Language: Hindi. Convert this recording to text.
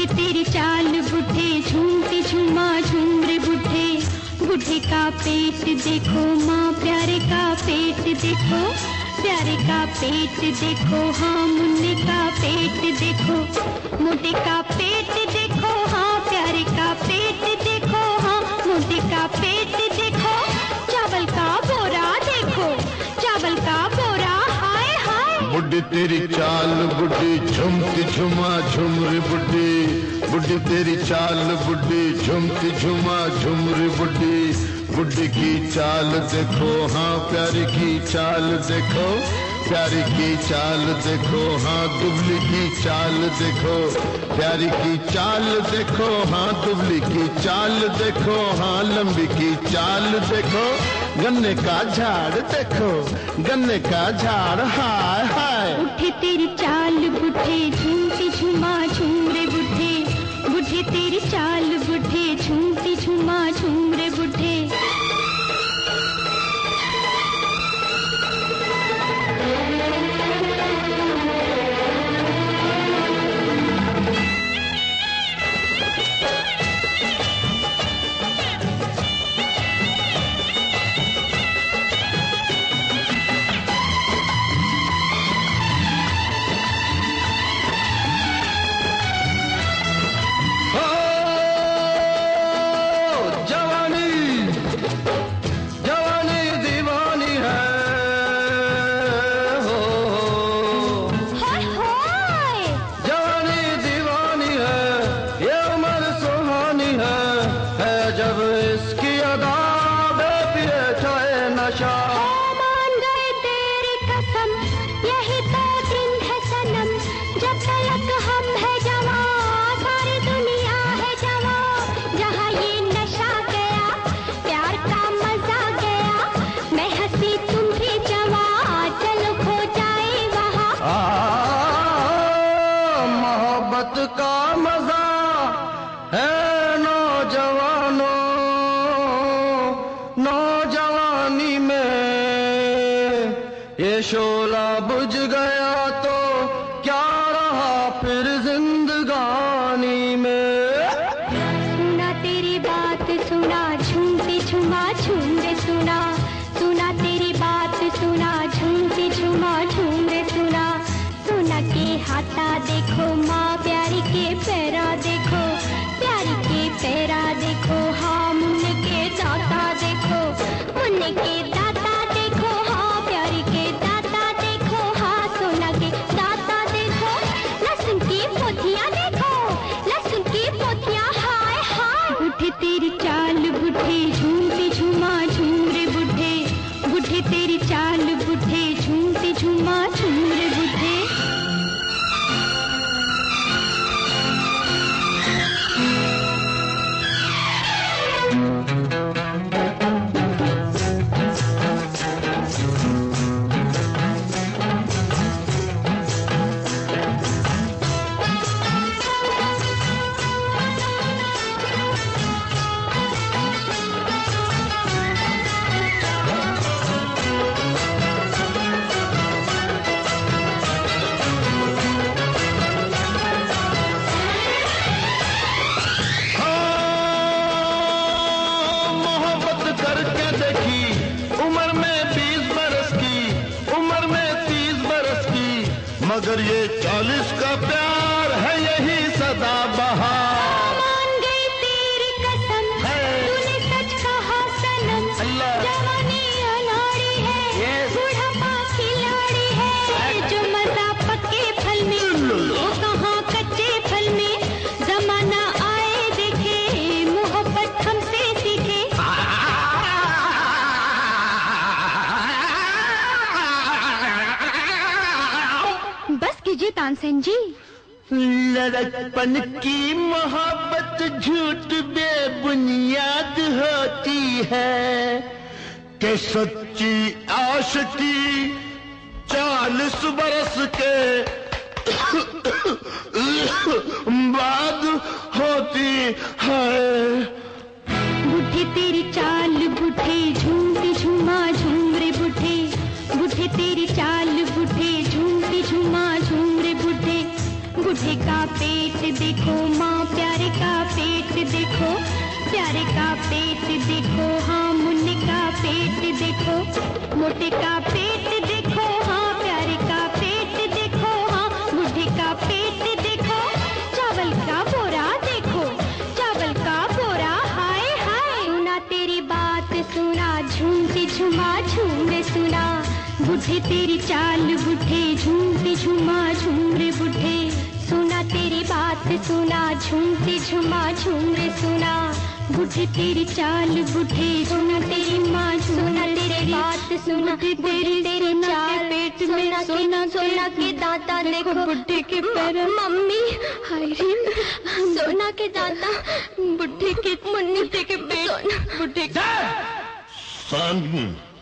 बुढ़े तेरी चाल बुढ़े झूमते झूमा झूम रे बुढ़े। बुढ़े का पेट देखो माँ प्यारे का पेट देखो, प्यारे का पेट देखो हाँ मुन्ने का पेट देखो। मोटे का पेट देखो हाँ प्यारे का पेट देखो हाँ मोटे का पेट देखो। चावल का बोरा देखो, चावल का बोरा हाय हाय। बुढ़ी तेरी चाल बुढ़ी झूमती झुमा झूम रे बुढ़ी। बुढ़ी तेरी चाल बुढ़ी झूमती झुमा झूम रे बुढ़ी। बुढ़ी की चाल देखो हाँ प्यारी की चाल देखो, प्यारी की चाल देखो हाँ दुबली की चाल देखो। प्यारी की चाल देखो हाँ दुबली की चाल देखो हाँ लंबी की चाल देखो। गन्ने का झाड़ देखो, गन्ने का झाड़ हाय हाय। बुढ़े तेरी चाल बुढ़े झूमती झुमा झूम रे बुढ़े। बुढ़े तेरी चाल बुढ़े झूमती झुमा झूम रे बुढ़े। का मजा है नौजवानों, नौजवानी में ये शोला बुझ गया तो क्या रहा फिर जिंदगानी में। सुना तेरी बात सुना झूमते झुमा झूम रे सुना। सुना तेरी बात सुना झूमते झुमा झूम रे सुना। सुना के हाथा देखो माँ प्यारी के पैरा देखो, प्यारी के पैरा देखो हाँ मुन्ने के दाता देखो, मुन्ने के दाता देखो हाँ प्यारी के दाता देखो हाँ सोना के दाता देखो। लहसुन की पोथियाँ देखो, लहसुन की पोथियाँ हाय हाय। बुढ़े तेरी चाल बुढ़े झूमते झूमा झूम रे बुढ़े। बुढ़े तेरी चाल बुढ़े झूमते झूमा झूम रे बुढ़े। मगर ये 40 का प्यार है यही सदा बहार। मान गई तेरी कसम तूने सच कहा सनम। जवानी अनाड़ी है बुढ़ापा खिलाड़ी है। जो मजा पक्के फल में वो कहाँ कच्चे फल में। जमाना आए देखे मोहब्बत हमसे सीखे। बस कीजिए तानसेन जी। लड़कपन की मोहब्बत झूठ बेबुनियाद होती है कि सच्ची आशिकी 40 बरस के बाद होती है। बुढ़े तेरी चाल बुढ़े झूमते झूमा झूम रे बुढ़े। बुढ़े तेरी चाल बुढ़े झूमते झूमा झूम रे बुढ़े। बुढ़े का पेट देखो माँ, प्यारे का पेट देखो, प्यारे का पेट देखो, हाँ मुन्ने का पेट देखो, मोटे का पेट देखो, हाँ प्यारे का पेट देखो, हाँ बूढ़े का पेट देखो, चावल का बोरा देखो, चावल का बोरा, हाय हाय। सुना तेरी बात सुना, झूमते झुमा झूम रे सुना, बूढ़े तेरी चाल बूढ़े, झूमते झुमा झूम रे बूढ़े। सुना तेरी बात सुना, झूमते झुमा झूम रे सुना, बूढ़े तेरी चाल बूढ़े, सुना तेरी माँ, सुना तेरी बात सुना, तेरी तेरी चाल पेट में, सोना सोना के दांता देखो, बुढ़े के पैर, मम्मी हाय रे, सोना के दांता, बुढ़े के मुन्नी के पेट, बुढ़े सन